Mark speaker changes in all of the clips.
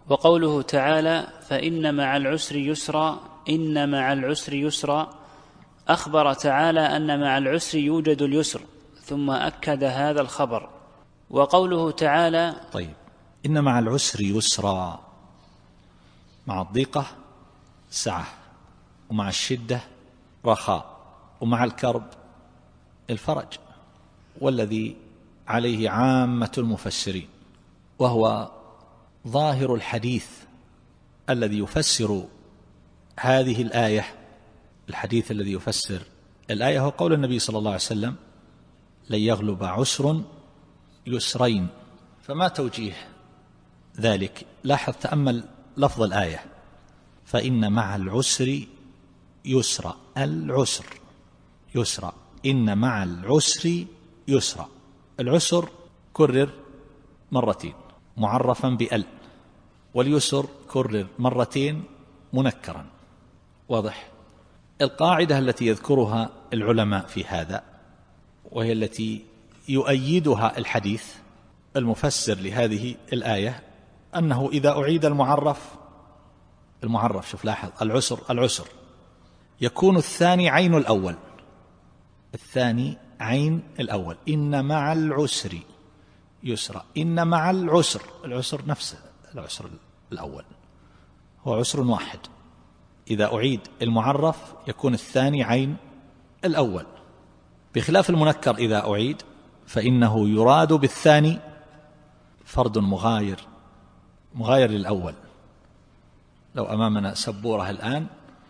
Speaker 1: وقوله تعالى فإن مع العسر يسرا إن مع العسر يسرا أخبر تعالى أن مع العسر يوجد اليسر ثم أكد هذا الخبر. وقوله تعالى
Speaker 2: طيب إن مع العسر يسرا، مع الضيقة سعة، ومع الشدة رخاء، ومع الكرب الفرج، والذي عليه عامة المفسرين، وهو ظاهر الحديث الذي يفسر هذه الآية. الحديث الذي يفسر الآية هو قول النبي صلى الله عليه وسلم لن يغلب عسر يسرين. فما توجيه ذلك؟ لاحظ تأمل لفظ الآية فإن مع العسر يسرا، العسر يسرا، إن مع العسر يسرا. العسر كرر مرتين معرفا بأل، واليسر كرر مرتين منكرا. واضح؟ القاعدة التي يذكرها العلماء في هذا، وهي التي يؤيدها الحديث المفسر لهذه الآية، أنه إذا أعيد المعرف شوف لاحظ العسر يكون الثاني عين الأول، الثاني عين الأول. إن مع العسر يسرا، إن مع العسر نفسه العسر الأول هو عسر واحد. إذا أعيد المعرف يكون الثاني عين الأول، بخلاف المنكر إذا أعيد فإنه يراد بالثاني فرد مغاير للأول. لو أمامنا سبورة الآن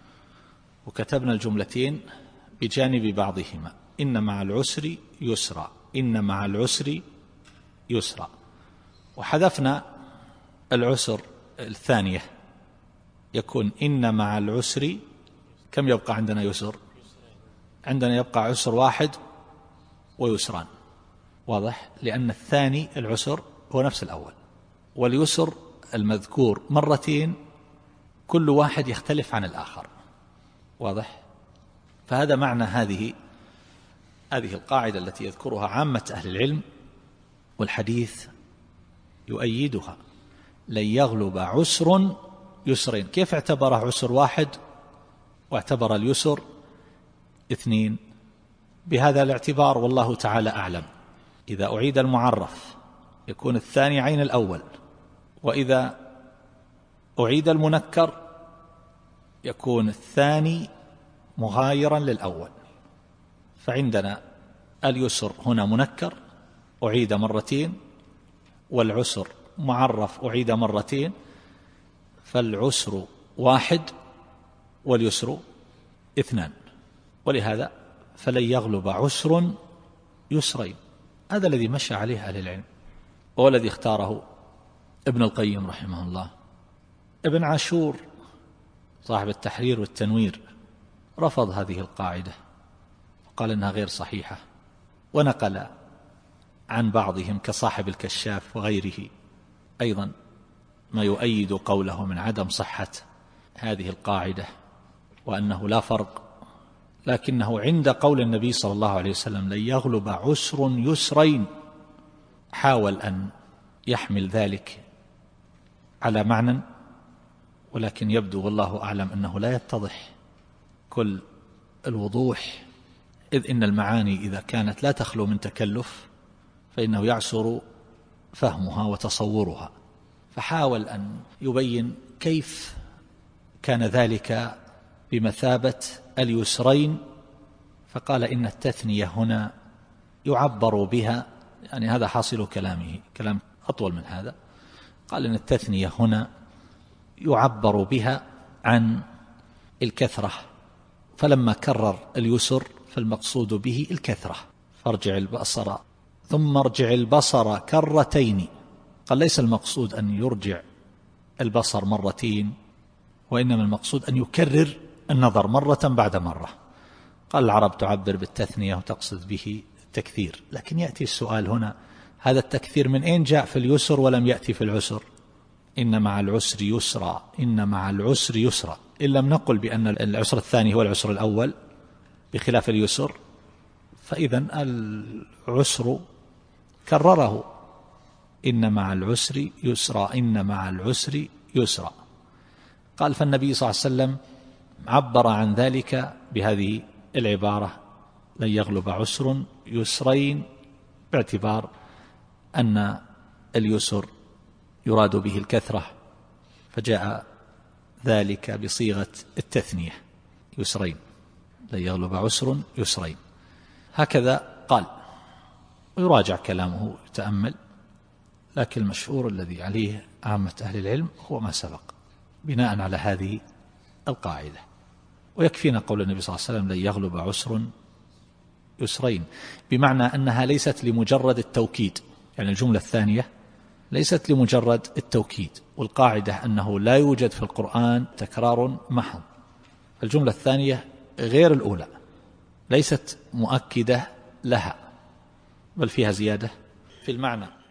Speaker 2: وكتبنا الجملتين بجانب بعضهما، إن مع العسر يسرا، إن مع العسر يسرا، وحذفنا العسر الثانية، يكون إن مع العسر كم يبقى عندنا يسر؟ عندنا يبقى عسر واحد ويسران. واضح؟ لأن الثاني العسر هو نفس الأول، واليسر المذكور مرتين كل واحد يختلف عن الآخر. واضح؟ فهذا معنى هذه القاعدة التي يذكرها عامة أهل العلم، والحديث يؤيدها. لن يغلب عسر يسرين. كيف اعتبره عسر واحد واعتبر اليسر اثنين؟ بهذا الاعتبار والله تعالى أعلم. إذا أعيد المعرف يكون الثاني عين الأول، وإذا أعيد المنكر يكون الثاني مغايرا للأول. فعندنا اليسر هنا منكر أعيد مرتين، والعسر معرف أعيد مرتين، فالعسر واحد واليسر اثنان. ولهذا فلن يغلب عسر يسرين. هذا الذي مشى عليه أهل العلم، وهو الذي اختاره ابن القيم رحمه الله. ابن عاشور صاحب التحرير والتنوير رفض هذه القاعدة وقال إنها غير صحيحة، ونقل عن بعضهم كصاحب الكشاف وغيره أيضا ما يؤيد قوله من عدم صحة هذه القاعدة، وأنه لا فرق. لكنه عند قول النبي صلى الله عليه وسلم لن يغلب عسر يسرين حاول أن يحمل ذلك على معنى، ولكن يبدو والله أعلم أنه لا يتضح كل الوضوح، إذ إن المعاني إذا كانت لا تخلو من تكلف فإنه يعسر فهمها وتصورها. فحاول أن يبين كيف كان ذلك بمثابة اليسرين، فقال إن التثنية هنا يعبر بها، يعني هذا حاصل كلامه، كلام أطول من هذا. قال إن التثنية هنا يعبر بها عن الكثرة، فلما كرر اليسر فالمقصود به الكثرة. فارجع البصر ثم ارجع البصر كرتين. قال ليس المقصود أن يرجع البصر مرتين، وإنما المقصود أن يكرر النظر مرة بعد مرة. قال العرب تعبر بالتثنية وتقصد به التكثير، لكن يأتي السؤال هنا، هذا التكثير من أين جاء في اليسر ولم يأتي في العسر؟ إن مع العسر يسرا، إن مع العسر يسرا. إن لم نقل بأن العسر الثاني هو العسر الأول بخلاف اليسر، فإذن العسر كرره، إن مع العسر يسرا، إن مع العسر يسرا. قال فالنبي صلى الله عليه وسلم عبر عن ذلك بهذه العبارة: لن يغلب عسر يسرين، باعتبار أن اليسر يراد به الكثرة، فجاء ذلك بصيغة التثنية: يسرين، لن يغلب عسر يسرين. هكذا قال، ويراجع كلامه يتأمل، لكن المشهور الذي عليه عامة أهل العلم هو ما سبق بناء على هذه القاعدة. ويكفينا قول النبي صلى الله عليه وسلم: لن يغلب عسر يسرين، بمعنى أنها ليست لمجرد التوكيد، يعني الجملة الثانية ليست لمجرد التوكيد، والقاعدة أنه لا يوجد في القرآن تكرار محض. الجملة الثانية غير الأولى، ليست مؤكدة لها، بل فيها زيادة في المعنى.